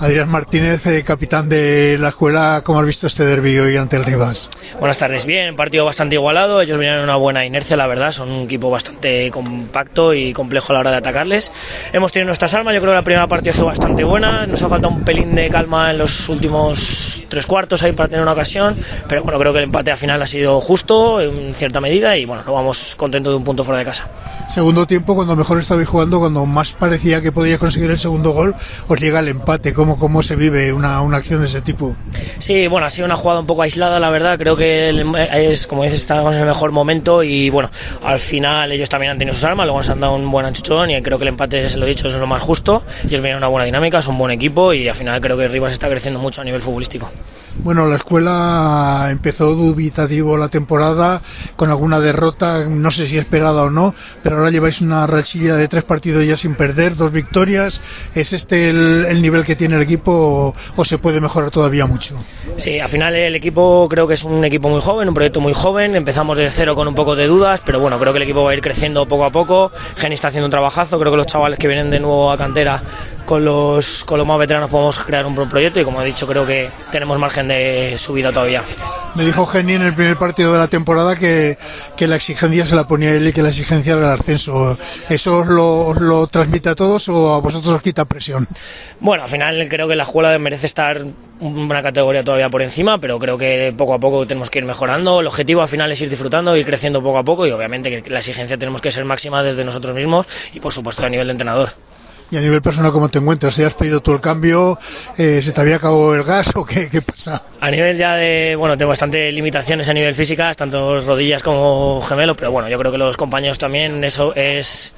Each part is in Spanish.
Adrián Martínez, capitán de la escuela, ¿cómo has visto este derbi hoy ante el Rivas? Buenas tardes, bien, partido bastante igualado, ellos vienen en una buena inercia, la verdad, son un equipo bastante compacto y complejo a la hora de atacarles. Hemos tenido nuestras armas, yo creo que la primera partida fue bastante buena, nos ha faltado un pelín de calma en los últimos tres cuartos ahí para tener una ocasión, pero bueno, creo que el empate al final ha sido justo en cierta medida y bueno, nos vamos contentos de un punto fuera de casa. Segundo tiempo, cuando mejor estabais jugando, cuando más parecía que podía conseguir el segundo gol, os llega el empate. ¿Cómo se vive una acción de ese tipo? Sí, bueno, ha sido una jugada un poco aislada, la verdad, creo que es, como dices, estábamos en el mejor momento y bueno, al final ellos también han tenido sus armas, luego nos han dado un buen anchuchón y creo que el empate, se lo he dicho, es lo más justo, ellos vienen una buena dinámica, son un buen equipo y al final creo que Rivas está creciendo mucho a nivel futbolístico. Bueno, la escuela empezó dubitativo la temporada con alguna derrota, no sé si esperada o no, pero ahora lleváis una rachilla de 3 partidos ya sin perder, 2 victorias. ¿Es este el nivel que tiene el equipo o se puede mejorar todavía mucho? Sí, al final el equipo creo que es un equipo muy joven, un proyecto muy joven, empezamos de cero con un poco de dudas, pero bueno, creo que el equipo va a ir creciendo poco a poco. Geni está haciendo un trabajazo, creo que los chavales que vienen de nuevo a cantera con los más veteranos podemos crear un buen proyecto y como he dicho creo que tenemos margen de subida todavía. Me dijo Geni en el primer partido de la temporada que la exigencia se la ponía él y que la exigencia era el ascenso. ¿Eso os lo transmite a todos o a vosotros os quita presión? Bueno, al final creo que la escuela merece estar una categoría todavía por encima, pero creo que poco a poco tenemos que ir mejorando. El objetivo al final es ir disfrutando, ir creciendo poco a poco y obviamente que la exigencia tenemos que ser máxima desde nosotros mismos y por supuesto a nivel de entrenador. Y a nivel personal, ¿cómo te encuentras? ¿Ya has pedido tú el cambio? ¿Se te había acabado el gas o qué pasa? A nivel ya de, bueno, tengo bastante limitaciones a nivel físicas, tanto rodillas como gemelo, pero bueno, yo creo que los compañeros también, eso es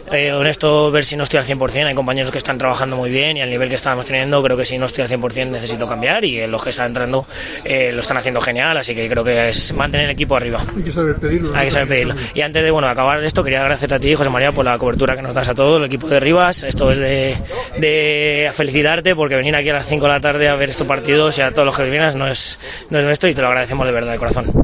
honesto ver si no estoy al 100%, hay compañeros que están trabajando muy bien y al nivel que estábamos teniendo creo que si no estoy al 100% necesito cambiar y los que están entrando lo están haciendo genial, así que creo que es mantener el equipo arriba. Hay que saber pedirlo. Hay que saber pedirlo. Y antes de acabar esto, quería agradecerte a ti, José María, por la cobertura que nos das a todo el equipo de Rivas. Esto es de felicitarte porque venir aquí a las 5 de la tarde a ver estos partidos y a todos los que vienes no es nuestro y te lo agradecemos de verdad, de corazón.